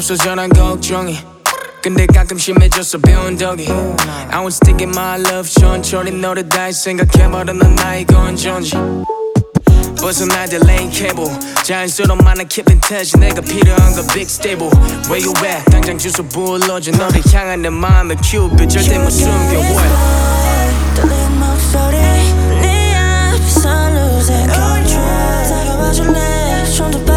없어져난 걱정이 근데 가끔 심해졌어 배운 덕이 I was thinking my love 천천히 너를 다시 생각해버려 넌 나의 건전지 벗어날 때 레인 케이블 자연스러운만한 keep in touch 내가 필요한 건 big stable Where you at 당장 주소 불러줘 너를 향한 내 마음의 큐브 절대 못 숨겨 what 떨리는 목소리 네 앞에서 losing control 다가와줄래 좀 더